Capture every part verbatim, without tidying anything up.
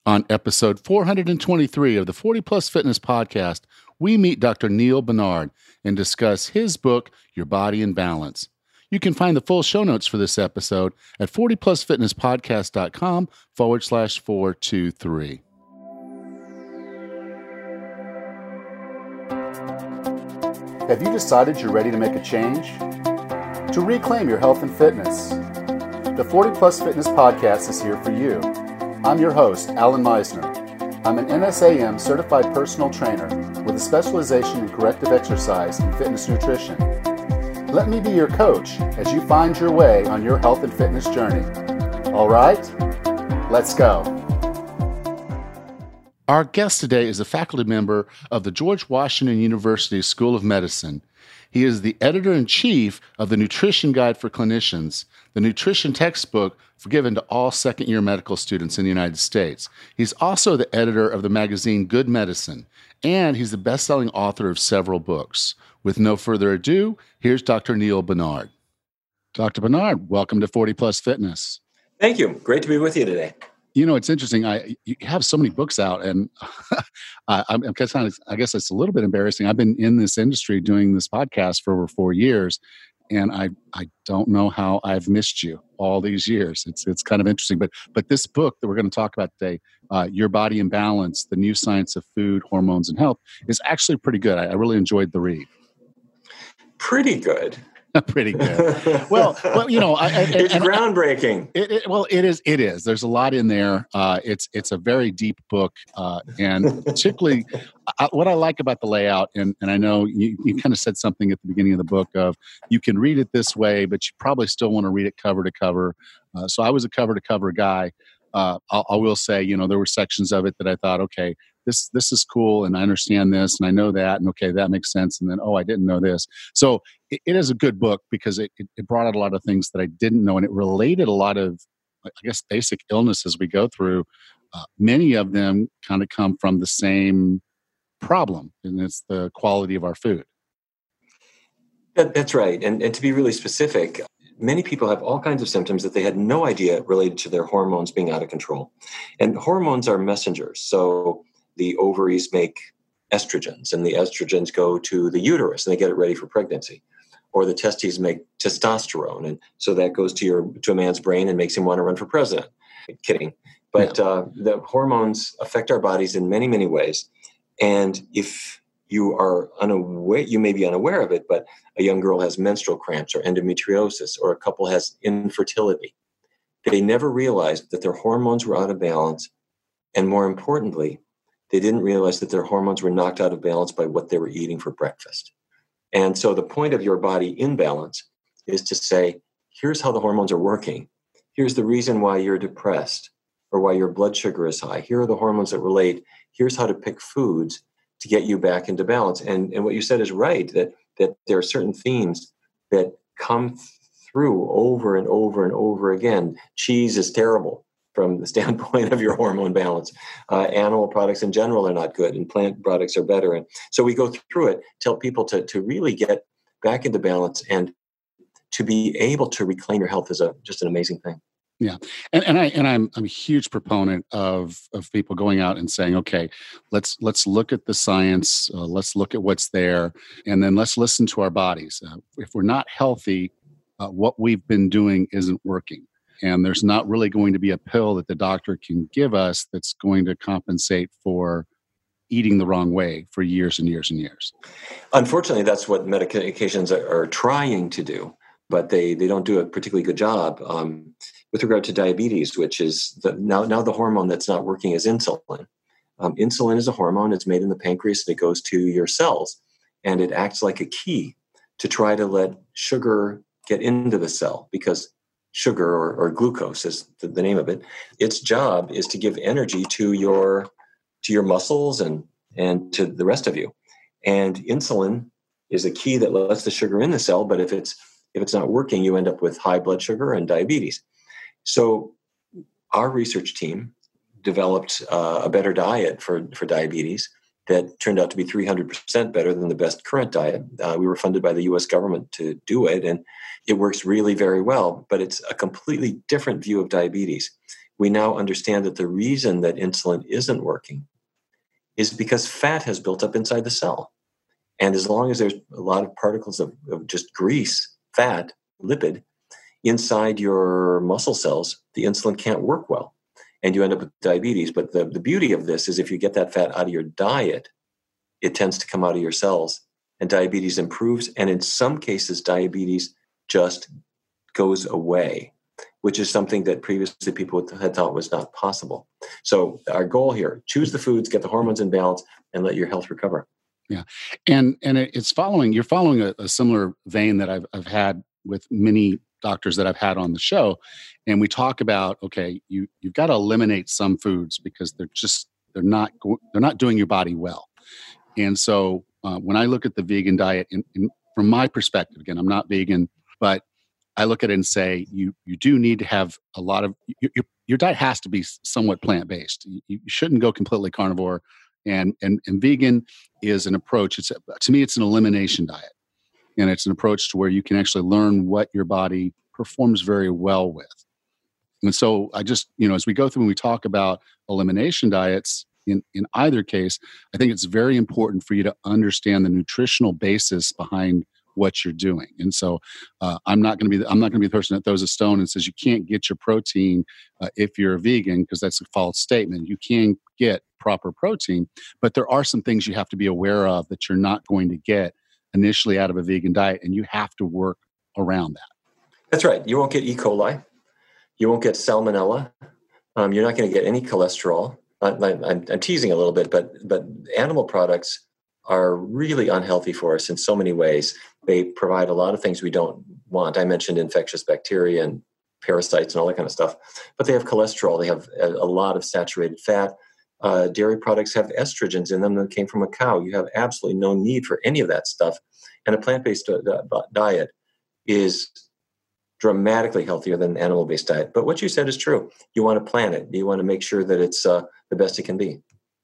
On episode four hundred twenty-three of the forty Plus Fitness Podcast, we meet Doctor Neal Barnard and discuss his book, Your Body in Balance. You can find the full show notes for this episode at forty plus fitness podcast dot com forward slash four two three. Have you decided you're ready to make a change? To reclaim your health and fitness? The forty Plus Fitness Podcast is here for you. I'm your host, Alan Meisner. I'm an N S A M certified personal trainer with a specialization in corrective exercise and fitness nutrition. Let me be your coach as you find your way on your health and fitness journey. All right, let's go. Our guest today is a faculty member of the George Washington University School of Medicine. He is the editor-in-chief of the Nutrition Guide for Clinicians, the nutrition textbook given to all second-year medical students in the United States. He's also the editor of the magazine Good Medicine, and he's the best-selling author of several books. With no further ado, here's Doctor Neal Barnard. Doctor Barnard, welcome to forty Plus Fitness. Thank you. Great to be with you today. You know, it's interesting. I you have so many books out, and I, I'm, I'm kind of, I guess it's a little bit embarrassing. I've been in this industry doing this podcast for over four years, and I I don't know how I've missed you all these years. It's it's kind of interesting. But but this book that we're going to talk about today, uh, Your Body in Balance: The New Science of Food, Hormones, and Health, is actually pretty good. I, I really enjoyed the read. Pretty good. Pretty good. Well, well, you know, I, I, it's and, groundbreaking. It, it, well, it is. It is. There's a lot in there. Uh, it's it's a very deep book, uh, and particularly I, what I like about the layout. And, and I know you, you kind of said something at the beginning of the book of you can read it this way, but you probably still want to read it cover to cover. Uh, so I was a cover to cover guy. Uh, I, I will say, you know, there were sections of it that I thought, okay, this this is cool, and I understand this, and I know that, and okay, that makes sense. And then, oh, I didn't know this. So it, it is a good book because it, it, it brought out a lot of things that I didn't know, and it related a lot of, I guess, basic illnesses we go through. Uh, many of them kind of come from the same problem, and it's the quality of our food. That, that's right. And, and to be really specific, many people have all kinds of symptoms that they had no idea related to their hormones being out of control. And hormones are messengers. So the ovaries make estrogens, and the estrogens go to the uterus, and they get it ready for pregnancy. Or the testes make testosterone, and so that goes to your to a man's brain and makes him want to run for president. Kidding. But yeah. uh, the hormones affect our bodies in many, many ways. And if you are unaware, you may be unaware of it, but a young girl has menstrual cramps or endometriosis, or a couple has infertility. They never realized that their hormones were out of balance. And more importantly, they didn't realize that their hormones were knocked out of balance by what they were eating for breakfast. And so the point of Your Body in Balance is to say, here's how the hormones are working. Here's the reason why you're depressed or why your blood sugar is high. Here are the hormones that relate. Here's how to pick foods to get you back into balance. And, and what you said is right, that, that there are certain themes that come through over and over and over again. Cheese is terrible from the standpoint of your hormone balance. Uh, animal products in general are not good, and plant products are better. And so we go through it, tell people to, to really get back into balance, and to be able to reclaim your health is a, just an amazing thing. Yeah. And, and I, and I'm, I'm a huge proponent of, of people going out and saying, okay, let's, let's look at the science. Uh, let's look at what's there, and then let's listen to our bodies. Uh, if we're not healthy, uh, what we've been doing isn't working. And there's not really going to be a pill that the doctor can give us that's going to compensate for eating the wrong way for years and years and years. Unfortunately, that's what medications are, are trying to do, but they, they don't do a particularly good job. Um, with regard to diabetes, which is the, now, now the hormone that's not working is insulin. Um, insulin is a hormone. It's made in the pancreas, and it goes to your cells, and it acts like a key to try to let sugar get into the cell, because sugar, or, or glucose is the, the name of it. Its job is to give energy to your to your muscles and and to the rest of you. And insulin is a key that lets the sugar in the cell. But if it's if it's not working, you end up with high blood sugar and diabetes. So our research team developed uh, a better diet for for diabetes that turned out to be three hundred percent better than the best current diet. Uh, we were funded by the U S government to do it, and it works really very well, but it's a completely different view of diabetes, we now understand that the reason that insulin isn't working is because fat has built up inside the cell. And as long as there's a lot of particles of, of just grease, fat, lipid inside your muscle cells, the insulin can't work well. And you end up with diabetes. But the, the beauty of this is if you get that fat out of your diet, it tends to come out of your cells and diabetes improves. And in some cases, diabetes just goes away, which is something that previously people had thought was not possible. So our goal here, choose the foods, get the hormones in balance, and let your health recover. Yeah. And and it's following, you're following a, a similar vein that I've I've had with many doctors that I've had on the show. And we talk about, okay, you you've got to eliminate some foods because they're just they're not they're not doing your body well. And so uh, when I look at the vegan diet, in, in, from my perspective, again, I'm not vegan, but I look at it and say you you do need to have a lot of your your, your diet has to be somewhat plant based. You, you shouldn't go completely carnivore, and and and vegan is an approach. It's a, to me, it's an elimination diet, and it's an approach to where you can actually learn what your body performs very well with. And so I just, you know, as we go through and we talk about elimination diets, in, in either case, I think it's very important for you to understand the nutritional basis behind what you're doing. And so uh, I'm not going to be, I'm not going to be the person that throws a stone and says you can't get your protein uh, if you're a vegan, because that's a false statement. You can get proper protein, but there are some things you have to be aware of that you're not going to get initially out of a vegan diet, and you have to work around that. That's right. You won't get E. coli. You won't get salmonella. Um, you're not going to get any cholesterol. I, I, I'm, I'm teasing a little bit, but but animal products are really unhealthy for us in so many ways. They provide a lot of things we don't want. I mentioned infectious bacteria and parasites and all that kind of stuff, but they have cholesterol. They have a, a lot of saturated fat. Uh, dairy products have estrogens in them that came from a cow. You have absolutely no need for any of that stuff. And a plant-based uh, diet is dramatically healthier than an animal-based diet. But what you said is true. You want to plan it. You want to make sure that it's uh, the best it can be.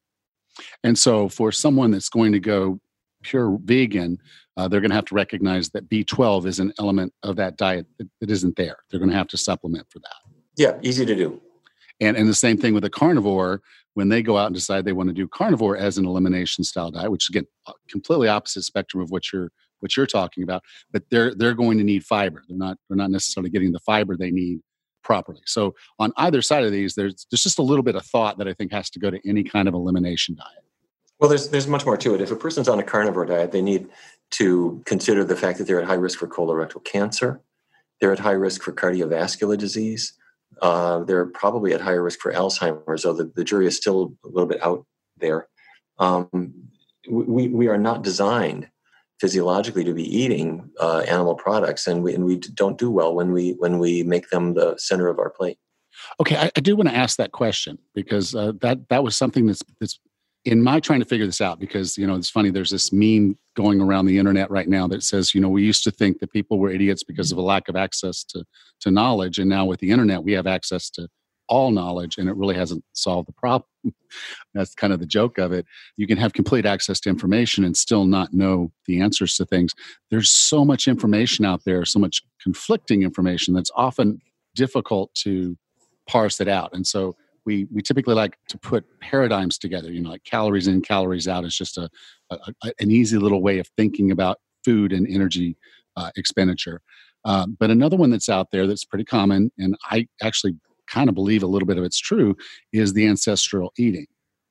And so for someone that's going to go pure vegan, uh, they're going to have to recognize that B twelve is an element of that diet that, that isn't there. They're going to have to supplement for that. Yeah, easy to do. And and the same thing with a carnivore, when they go out and decide they want to do carnivore as an elimination style diet, which again, completely opposite spectrum of what you're what you're talking about, but they're they're going to need fiber. They're not they're not necessarily getting the fiber they need properly. So on either side of these, there's there's just a little bit of thought that I think has to go to any kind of elimination diet. Well, there's there's much more to it. If a person's on a carnivore diet, they need to consider the fact that they're at high risk for colorectal cancer. They're at high risk for cardiovascular disease. Uh, they're probably at higher risk for Alzheimer's, though the, the jury is still a little bit out there. Um, we we are not designed physiologically to be eating uh, animal products, and we and we don't do well when we when we make them the center of our plate. Okay, I, I do want to ask that question because uh, that that was something that's that's in my trying to figure this out. Because you know it's funny. There's this meme going around the internet right now that says, you know, we used to think that people were idiots because of a lack of access to to knowledge, and now with the internet, we have access to all knowledge, and it really hasn't solved the problem. That's kind of the joke of it. You can have complete access to information and still not know the answers to things. There's so much information out there, so much conflicting information that's often difficult to parse it out. And so we we typically like to put paradigms together, you know, like calories in, calories out is just a, a, a an easy little way of thinking about food and energy uh, expenditure. Uh, but another one that's out there that's pretty common, and I actually kind of believe a little bit of it's true, is the ancestral eating.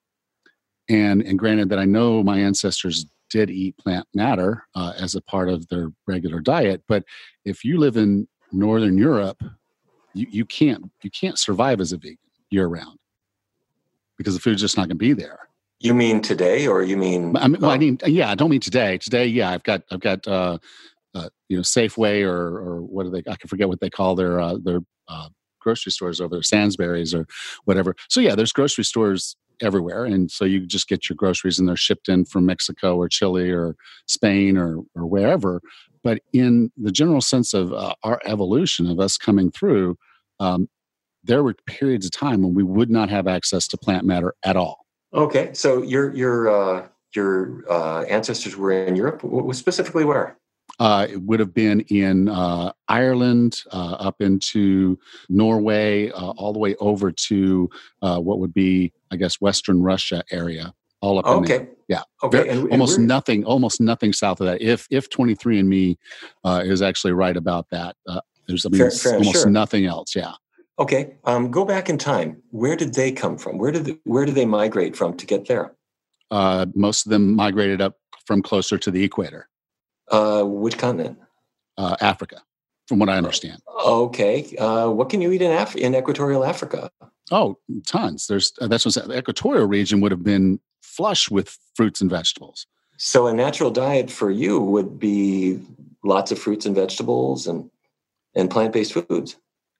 And and granted that I know my ancestors did eat plant matter uh, as a part of their regular diet, but if you live in Northern Europe, you, you can't you can't survive as a vegan year round because the food's just not going to be there. You mean today, or you mean? I mean, well, I mean, yeah, I don't mean today. Today, yeah, I've got I've got uh, uh, you know Safeway or or what do they? I can forget what they call their uh, their uh, grocery stores over there, Sainsbury's or whatever. So yeah, there's grocery stores everywhere, and so you just get your groceries and they're shipped in from Mexico or Chile or Spain or or wherever. But in the general sense of uh, our evolution of us coming through, um, there were periods of time when we would not have access to plant matter at all. Okay, so your your uh, your uh, ancestors were in Europe. Specifically, where? Uh, it would have been in uh, Ireland, uh, up into Norway, uh, all the way over to uh, what would be, I guess, Western Russia area, all up in there. Okay. Yeah, very, Okay. And, and almost we're nothing, almost nothing south of that. If if twenty-three and Me uh, is actually right about that, uh, there's I mean, fair, s- fair, almost sure. nothing else. Yeah. Okay. Um, go back in time. Where did they come from? Where did they, where did they migrate from to get there? Uh, most of them migrated up from closer to the equator, Uh, which continent? uh, Africa, from what I understand. Okay. Uh, what can you eat in Af- in equatorial Africa? Oh, tons. There's uh, that's what I'm saying. The equatorial region would have been flush with fruits and vegetables. So a natural diet for you would be lots of fruits and vegetables and and plant-based foods.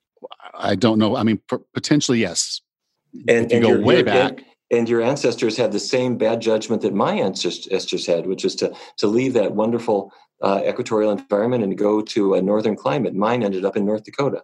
I don't know. I mean, p- potentially yes. And If you and go your way your back, and, and your ancestors had the same bad judgment that my ancestors had, which is to to leave that wonderful uh, equatorial environment and go to a northern climate. Mine ended up in North Dakota.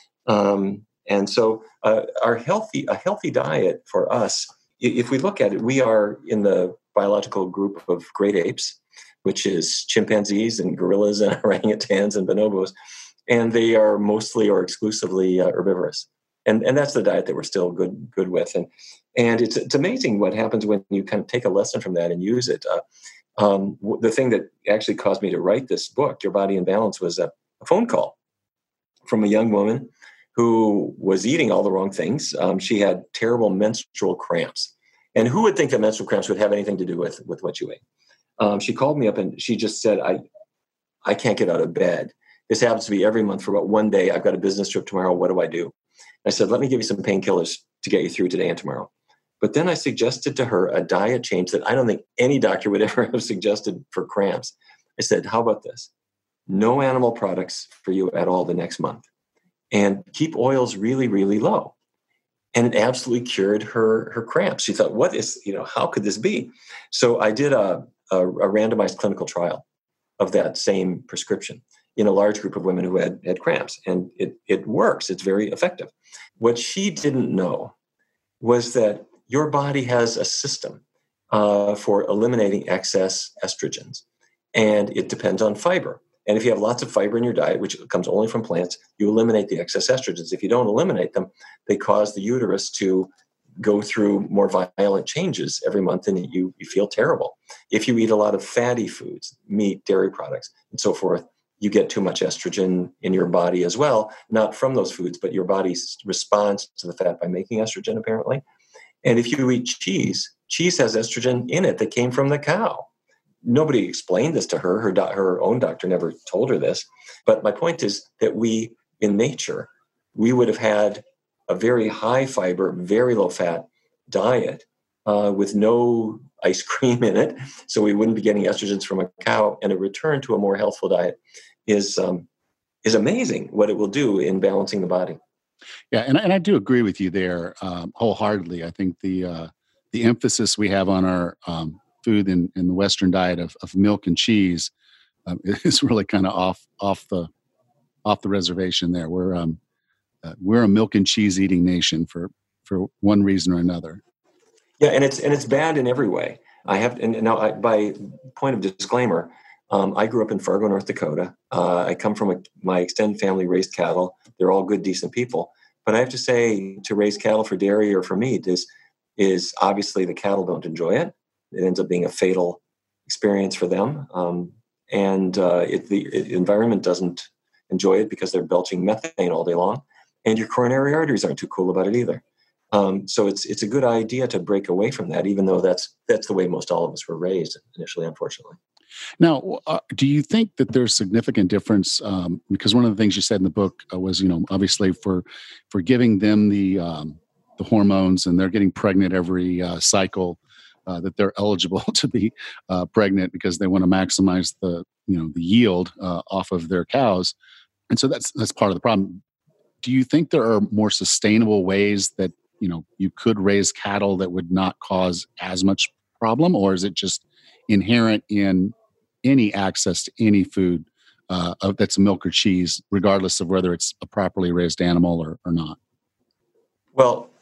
Um, and so, uh, our healthy a healthy diet for us, i- if we look at it, we are in the biological group of great apes, which is chimpanzees and gorillas and orangutans and bonobos, and they are mostly or exclusively uh, herbivorous. And and that's the diet that we're still good good with. And and it's it's amazing what happens when you kind of take a lesson from that and use it. Uh, um, w- the thing that actually caused me to write this book, Your Body in Balance, was a, a phone call from a young woman who was eating all the wrong things. Um, she had terrible menstrual cramps. And who would think that menstrual cramps would have anything to do with, with what you ate? Um, she called me up and she just said, I, I can't get out of bed. This happens to be every month for about one day. I've got a business trip tomorrow. What do I do? I said, let me give you some painkillers to get you through today and tomorrow. But then I suggested to her a diet change that I don't think any doctor would ever have suggested for cramps. I said, how about this? No animal products for you at all the next month, and keep oils really, really low. And it absolutely cured her her cramps. She thought, what is, you know, how could this be? So I did a, a, a randomized clinical trial of that same prescription in a large group of women who had, had cramps. And it, it works. It's very effective. What she didn't know was that your body has a system uh, for eliminating excess estrogens, and it depends on fiber. And if you have lots of fiber in your diet, which comes only from plants, you eliminate the excess estrogens. If you don't eliminate them, they cause the uterus to go through more violent changes every month, and you, you feel terrible. If you eat a lot of fatty foods, meat, dairy products, and so forth, you get too much estrogen in your body as well, not from those foods, but your body responds to the fat by making estrogen, apparently. And if you eat cheese, cheese has estrogen in it that came from the cow. Nobody explained this to her. Her, do- her own doctor never told her this. But my point is that we, in nature, we would have had a very high fiber, very low fat diet uh, with no ice cream in it. So we wouldn't be getting estrogens from a cow. And a return to a more healthful diet is um, is amazing what it will do in balancing the body. yeah, and and I do agree with you there um, wholeheartedly. I think the uh, the emphasis we have on our um, food in, in the Western diet of, of milk and cheese um, is really kind of off off the off the reservation. There, we're um, uh, we're a milk and cheese eating nation for for one reason or another. Yeah, and it's and it's bad in every way. I have, and now I, by point of disclaimer, um, I grew up in Fargo, North Dakota. Uh, I come from a, my extended family raised cattle. They're all good, decent people. But I have to say, to raise cattle for dairy or for meat is is obviously the cattle don't enjoy it. It ends up being a fatal experience for them, um, and uh, it, the it, environment doesn't enjoy it because they're belching methane all day long, and your coronary arteries aren't too cool about it either. Um, so it's it's a good idea to break away from that, even though that's that's the way most all of us were raised initially, unfortunately. Now, uh, do you think that there's significant difference? Um, because one of the things you said in the book uh, was, you know, obviously for for giving them the um, the hormones and they're getting pregnant every uh, cycle, uh, that they're eligible to be uh, pregnant because they want to maximize the you know the yield uh, off of their cows, and so that's that's part of the problem. Do you think there are more sustainable ways that you know you could raise cattle that would not cause as much problem, or is it just inherent in any access to any food uh, of, that's milk or cheese, regardless of whether it's a properly raised animal or, or not? Well,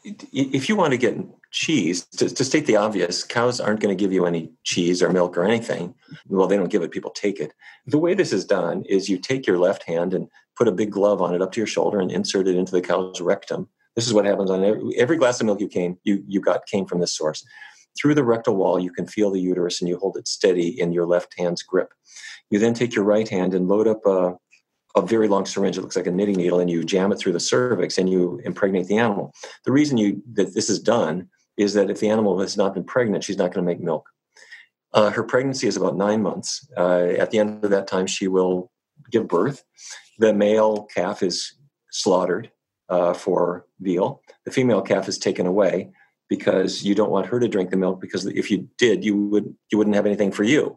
if you want to get cheese, to, to state the obvious, cows aren't going to give you any cheese or milk or anything. Well, they don't give it, people take it. The way this is done is you take your left hand and put a big glove on it up to your shoulder and insert it into the cow's rectum. This is what happens on every, every glass of milk you came, you, you got came from this source. Through the rectal wall, you can feel the uterus and you hold it steady in your left hand's grip. You then take your right hand and load up a, a very long syringe. It looks like a knitting needle, and you jam it through the cervix and you impregnate the animal. The reason you that this is done is that if the animal has not been pregnant, she's not going to make milk. Uh, her pregnancy is about nine months. Uh, at the end of that time, she will give birth. The male calf is slaughtered uh, for veal. The female calf is taken away because you don't want her to drink the milk, because if you did, you would you wouldn't have anything for you.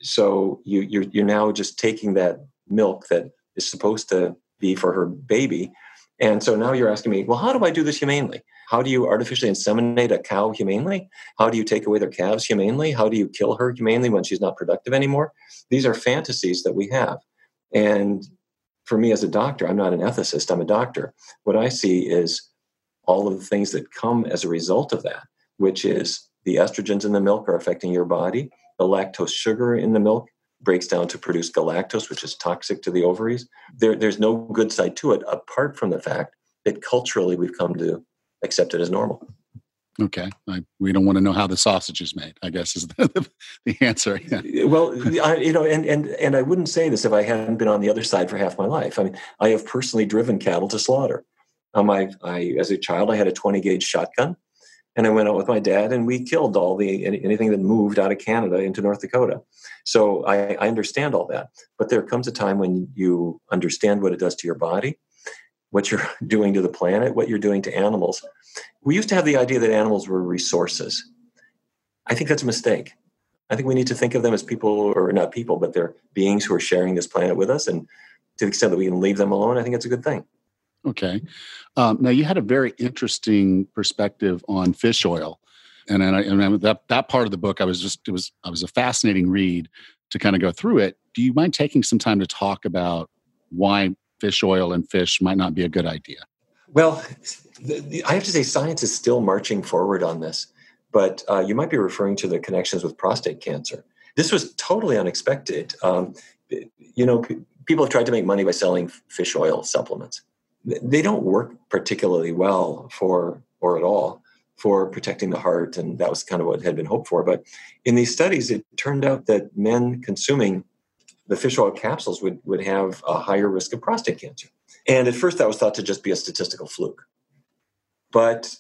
So you, you're you're now just taking that milk that is supposed to be for her baby. And so now you're asking me, well, how do I do this humanely? How do you artificially inseminate a cow humanely? How do you take away their calves humanely? How do you kill her humanely when she's not productive anymore? These are fantasies that we have. And for me as a doctor, I'm not an ethicist, I'm a doctor. What I see is all of the things that come as a result of that, which is the estrogens in the milk are affecting your body. The lactose sugar in the milk breaks down to produce galactose, which is toxic to the ovaries. There, there's no good side to it, apart from the fact that culturally we've come to accept it as normal. Okay. I, we don't want to know how the sausage is made, I guess is the, the, the answer. Yeah. Well, I, you know, and, and, and I wouldn't say this if I hadn't been on the other side for half my life. I mean, I have personally driven cattle to slaughter. Um, I, I, as a child, I had a twenty gauge shotgun. And I went out with my dad, and we killed all the anything that moved out of Canada into North Dakota. So I, I understand all that. But there comes a time when you understand what it does to your body, what you're doing to the planet, what you're doing to animals. We used to have the idea that animals were resources. I think that's a mistake. I think we need to think of them as people, or not people, but they're beings who are sharing this planet with us. And to the extent that we can leave them alone, I think it's a good thing. Okay. Um, now, you had a very interesting perspective on fish oil, and and, I, and that that part of the book, I was just it was I was a fascinating read to kind of go through it. Do you mind taking some time to talk about why fish oil and fish might not be a good idea? Well, I have to say, science is still marching forward on this, but uh, you might be referring to the connections with prostate cancer. This was totally unexpected. Um, you know, p- people have tried to make money by selling fish oil supplements. They don't work particularly well for, or at all, for protecting the heart, and that was kind of what had been hoped for. But in these studies, it turned out that men consuming the fish oil capsules would, would have a higher risk of prostate cancer. And at first, that was thought to just be a statistical fluke. But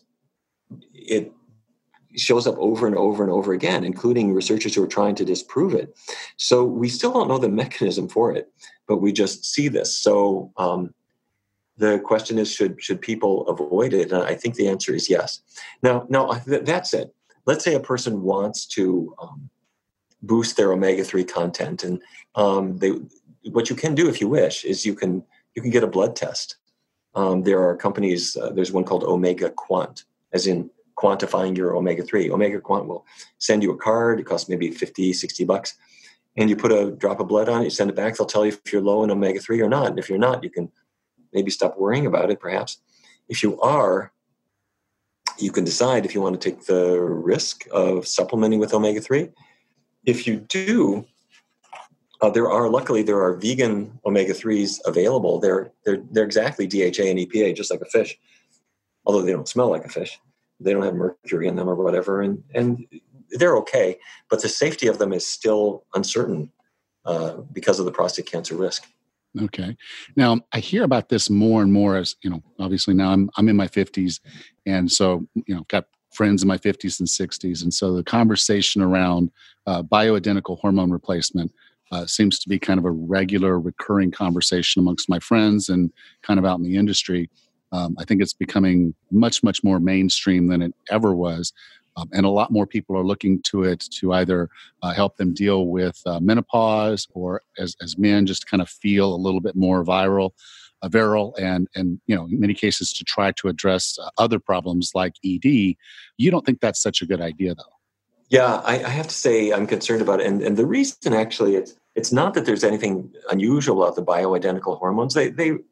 it shows up over and over and over again, including researchers who are trying to disprove it. So we still don't know the mechanism for it, but we just see this. So um, the question is, should should people avoid it? And I think the answer is yes. Now, now that said, let's say a person wants to um, boost their omega three content, and um, they, what you can do if you wish is you can you can get a blood test. Um, there are companies. Uh, there's one called Omega Quant, as in quantifying your omega three. Omega Quant will send you a card. It costs maybe fifty, sixty bucks, and you put a drop of blood on it. You send it back. They'll tell you if you're low in omega three or not. And if you're not, you can maybe stop worrying about it, perhaps. If you are, you can decide if you want to take the risk of supplementing with omega three. If you do, uh, there are, luckily, there are vegan omega threes available. They're, they're, they're exactly D H A and E P A, just like a fish, although they don't smell like a fish. They don't have mercury in them or whatever, and, and they're okay. But the safety of them is still uncertain uh, because of the prostate cancer risk. Okay. Now I hear about this more and more as, you know, obviously now I'm, I'm in my fifties. And so, you know, got friends in my fifties and sixties. And so the conversation around uh, bioidentical hormone replacement uh, seems to be kind of a regular recurring conversation amongst my friends and kind of out in the industry. Um, I think it's becoming much, much more mainstream than it ever was. Um, and a lot more people are looking to it to either uh, help them deal with uh, menopause, or as, as men just kind of feel a little bit more viral, uh, virile, and and you know, in many cases to try to address uh, other problems like E D. You don't think that's such a good idea, though? Yeah, I, I have to say I'm concerned about it, and and the reason actually it's it's not that there's anything unusual about the bioidentical hormones. They they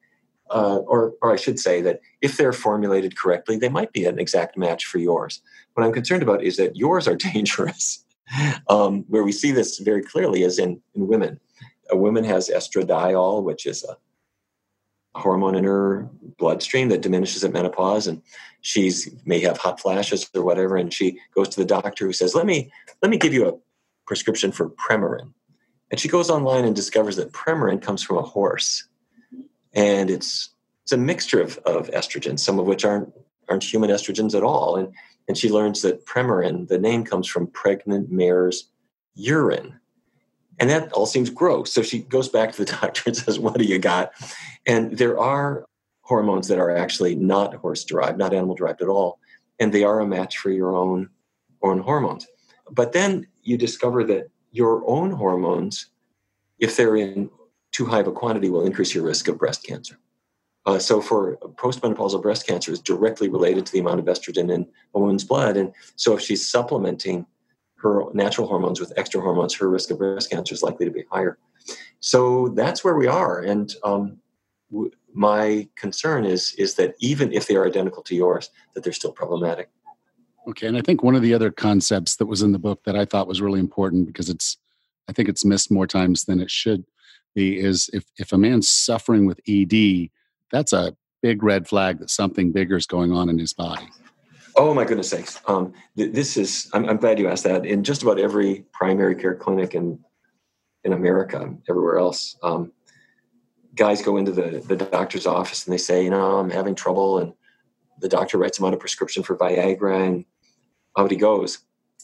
Uh, or, or I should say that if they're formulated correctly, they might be an exact match for yours. What I'm concerned about is that yours are dangerous. Um, where we see this very clearly is in, in women. A woman has estradiol, which is a hormone in her bloodstream that diminishes at menopause, and she's may have hot flashes or whatever, and she goes to the doctor who says, let me let me give you a prescription for Premarin. And she goes online and discovers that Premarin comes from a horse. And it's it's a mixture of, of estrogens, some of which aren't aren't human estrogens at all. And and she learns that Premarin, the name comes from pregnant mare's urine. And that all seems gross. So she goes back to the doctor and says, what do you got? And there are hormones that are actually not horse-derived, not animal-derived at all. And they are a match for your own, own hormones. But then you discover that your own hormones, if they're in too high of a quantity, will increase your risk of breast cancer. Uh, so for postmenopausal breast cancer is directly related to the amount of estrogen in a woman's blood. And so if she's supplementing her natural hormones with extra hormones, her risk of breast cancer is likely to be higher. So that's where we are. And um, w- my concern is, is that even if they are identical to yours, that they're still problematic. Okay. And I think one of the other concepts that was in the book that I thought was really important, because it's, I think it's missed more times than it should be, is if, if a man's suffering with E D, that's a big red flag that something bigger is going on in his body. Oh, my goodness sakes. Um, th- this is, I'm, I'm glad you asked that. In just about every primary care clinic in, in America, everywhere else, um, guys go into the, the doctor's office and they say, you know, I'm having trouble. And the doctor writes them out a prescription for Viagra, and out he goes.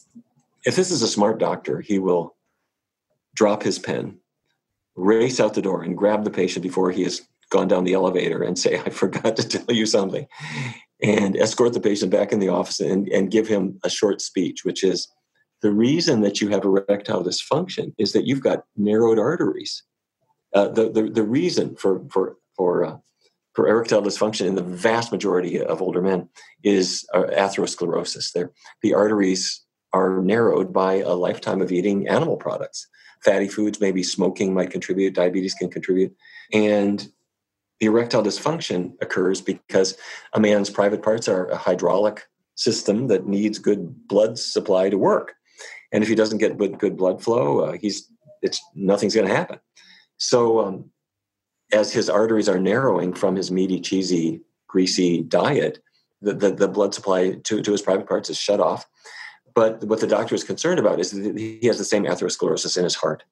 If this is a smart doctor, he will drop his pen, race out the door, and grab the patient before he has gone down the elevator and say, I forgot to tell you something, and escort the patient back in the office and, and give him a short speech, which is, the reason that you have erectile dysfunction is that you've got narrowed arteries. Uh, the, the the reason for for for uh, for erectile dysfunction in the vast majority of older men is uh, atherosclerosis. They're, the arteries are narrowed by a lifetime of eating animal products. Fatty foods, maybe smoking might contribute, diabetes can contribute. And the erectile dysfunction occurs because a man's private parts are a hydraulic system that needs good blood supply to work. And if he doesn't get good, good blood flow, uh, he's it's nothing's going to happen. So um, as his arteries are narrowing from his meaty, cheesy, greasy diet, the, the, the blood supply to, to his private parts is shut off. But what the doctor is concerned about is that he has the same atherosclerosis in his heart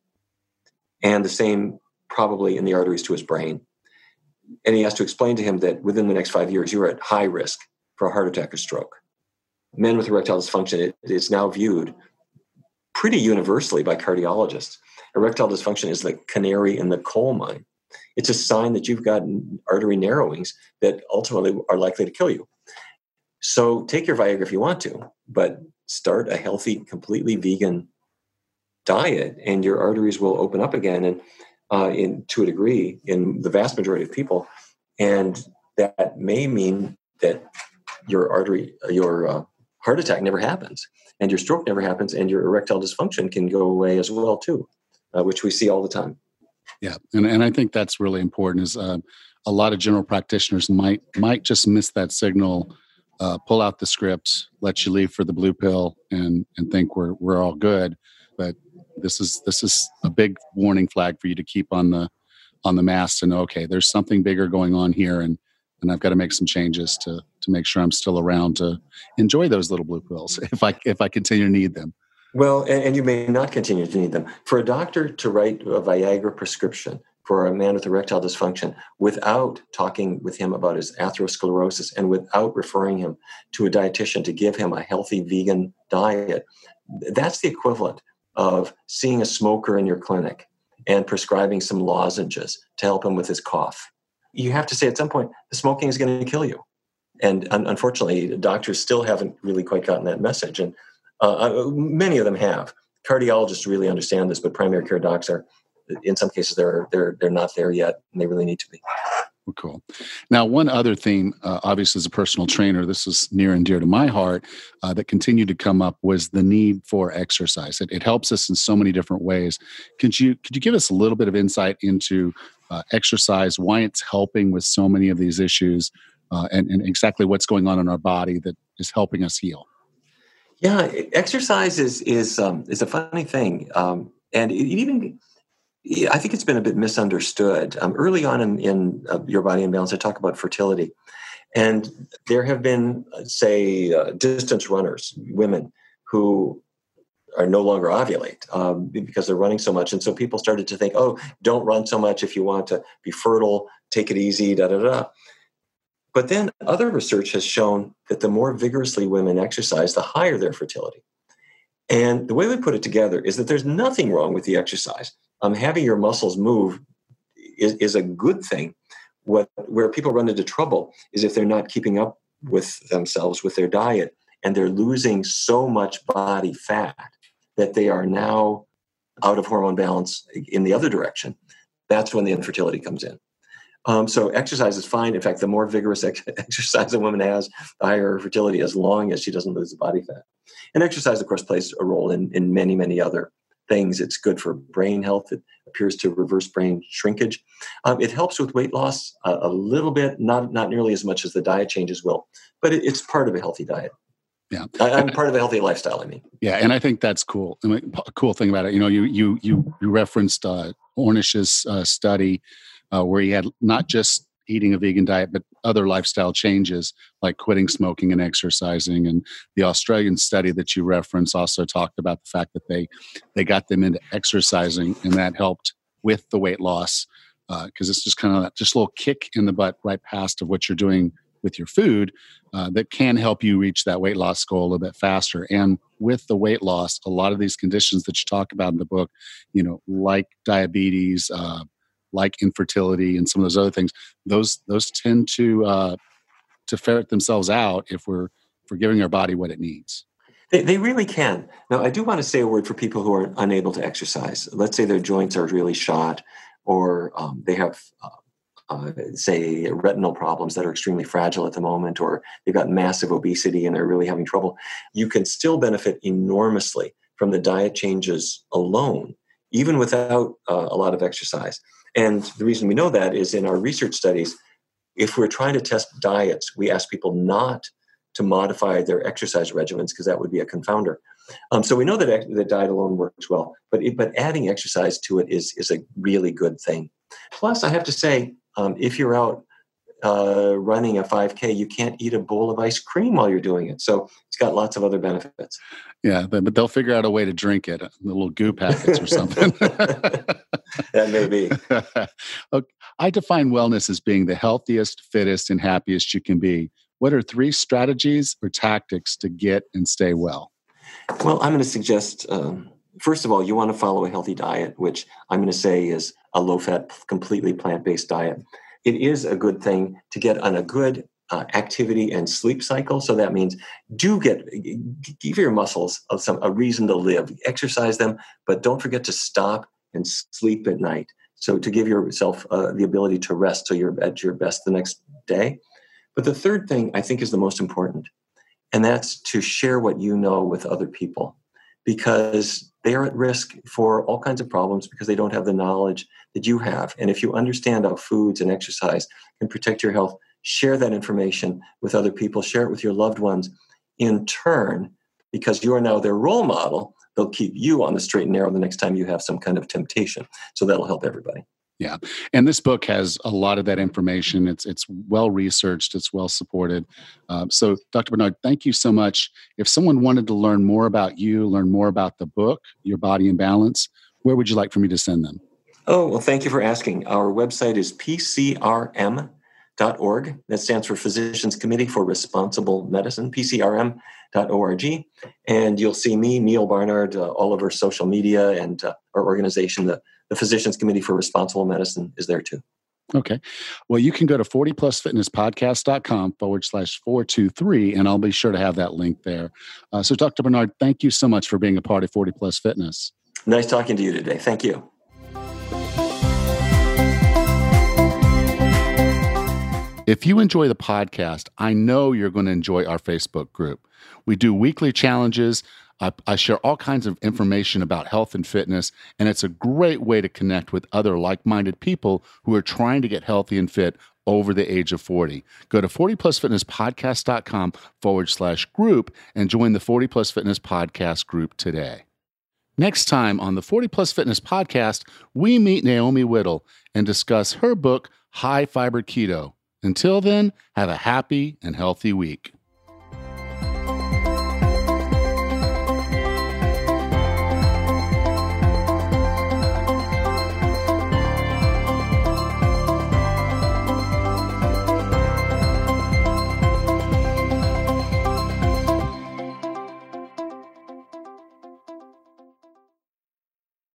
and the same probably in the arteries to his brain. And he has to explain to him that within the next five years, you're at high risk for a heart attack or stroke. Men with erectile dysfunction, it, it's now viewed pretty universally by cardiologists. Erectile dysfunction is the canary in the coal mine. It's a sign that you've got artery narrowings that ultimately are likely to kill you. So take your Viagra if you want to, but start a healthy, completely vegan diet, and your arteries will open up again, and uh, in to a degree, in the vast majority of people. And that may mean that your artery, your uh, heart attack never happens, and your stroke never happens, and your erectile dysfunction can go away as well too, uh, which we see all the time. Yeah, and and I think that's really important. Is uh, a lot of general practitioners might might just miss that signal, uh, pull out the script, let you leave for the blue pill, and and think we're we're all good. But this is this is a big warning flag for you to keep on the on the mast and know, okay, there's something bigger going on here, and and I've got to make some changes to to make sure I'm still around to enjoy those little blue pills if I if I continue to need them. Well, and, and you may not continue to need them. For a doctor to write a Viagra prescription for a man with erectile dysfunction without talking with him about his atherosclerosis and without referring him to a dietitian to give him a healthy vegan diet, that's the equivalent of seeing a smoker in your clinic and prescribing some lozenges to help him with his cough. You have to say at some point, the smoking is going to kill you. And un- unfortunately, doctors still haven't really quite gotten that message. And Uh, many of them have. Cardiologists really understand this, but primary care docs are, in some cases, they're they're they're not there yet, and they really need to be. Well, cool. Now, one other theme, uh, obviously, as a personal trainer, this is near and dear to my heart, uh, that continued to come up was the need for exercise. It, it helps us in so many different ways. Could you could you give us a little bit of insight into uh, exercise, why it's helping with so many of these issues, uh, and, and exactly what's going on in our body that is helping us heal. Yeah, exercise is is um, is a funny thing, um, and it even I think it's been a bit misunderstood. Um, early on in, in uh, Your Body in Balance, I talk about fertility, and there have been, say, uh, distance runners, women who are no longer ovulate um, because they're running so much, and so people started to think, oh, don't run so much if you want to be fertile. Take it easy, da da da. But then other research has shown that the more vigorously women exercise, the higher their fertility. And the way we put it together is that there's nothing wrong with the exercise. Um, having your muscles move is, is a good thing. What, where people run into trouble is if they're not keeping up with themselves, with their diet, and they're losing so much body fat that they are now out of hormone balance in the other direction. That's when the infertility comes in. Um, so exercise is fine. In fact, the more vigorous ex- exercise a woman has, the higher her fertility, as long as she doesn't lose the body fat. And exercise, of course, plays a role in, in many, many other things. It's good for brain health. It appears to reverse brain shrinkage. Um, it helps with weight loss uh, a little bit, not not nearly as much as the diet changes will, but it, it's part of a healthy diet. Yeah, I, I'm part of a healthy lifestyle. I mean, yeah, and I think that's cool. I mean, a cool thing about it, you know, you you you you referenced uh, Ornish's uh, study uh, where he had not just eating a vegan diet, but other lifestyle changes like quitting smoking and exercising. And the Australian study that you referenced also talked about the fact that they they got them into exercising, and that helped with the weight loss because uh, it's just kind of that just a little kick in the butt right past of what you're doing with your food uh, that can help you reach that weight loss goal a little bit faster. And with the weight loss, a lot of these conditions that you talk about in the book, you know, like diabetes, uh, like infertility, and some of those other things, those those tend to uh, to ferret themselves out if we're if we're giving our body what it needs. They, they really can. Now, I do want to say a word for people who are unable to exercise. Let's say their joints are really shot, or um, they have, uh, uh, say, retinal problems that are extremely fragile at the moment, or they've got massive obesity and they're really having trouble. You can still benefit enormously from the diet changes alone, even without uh, a lot of exercise. And the reason we know that is in our research studies, if we're trying to test diets, we ask people not to modify their exercise regimens because that would be a confounder. Um, so we know that the diet alone works well, but it, but adding exercise to it is is a really good thing. Plus, I have to say, um, if you're out uh, running a five K, you can't eat a bowl of ice cream while you're doing it. So it's got lots of other benefits. Yeah, but, but they'll figure out a way to drink it, the little goo packets or something. That may be. Okay. I define wellness as being the healthiest, fittest, and happiest you can be. What are three strategies or tactics to get and stay well? Well, I'm going to suggest, um, first of all, you want to follow a healthy diet, which I'm going to say is a low-fat, completely plant-based diet. It is a good thing to get on a good uh, activity and sleep cycle. So that means do get, give your muscles a, some, a reason to live. Exercise them, but don't forget to stop and sleep at night. So to give yourself uh, the ability to rest so you're at your best the next day. But the third thing I think is the most important, and that's to share what you know with other people, because they are at risk for all kinds of problems because they don't have the knowledge that you have. And if you understand how foods and exercise can protect your health, share that information with other people, share it with your loved ones. In turn, because you are now their role model, they'll keep you on the straight and narrow the next time you have some kind of temptation. So that'll help everybody. Yeah. And this book has a lot of that information. It's it's well researched. It's well supported. Uh, so, Doctor Barnard, thank you so much. If someone wanted to learn more about you, learn more about the book, Your Body in Balance, where would you like for me to send them? Oh, well, thank you for asking. Our website is P C R M dot org. That stands for Physicians Committee for Responsible Medicine, P C R M dot org. And you'll see me, Neil Barnard, uh, all over social media, and uh, our organization, the The Physicians Committee for Responsible Medicine, is there too. Okay. Well, you can go to forty plus fitness podcast dot com forward slash four two three, and I'll be sure to have that link there. Uh, so, Doctor Barnard, thank you so much for being a part of forty plus Fitness. Nice talking to you today. Thank you. If you enjoy the podcast, I know you're going to enjoy our Facebook group. We do weekly challenges. I, I share all kinds of information about health and fitness, and it's a great way to connect with other like-minded people who are trying to get healthy and fit over the age of forty. Go to forty plus fitness podcast dot com forward slash group and join the forty plus Fitness Podcast group today. Next time on the forty plus Fitness Podcast, we meet Naomi Whittle and discuss her book, High Fiber Keto. Until then, have a happy and healthy week.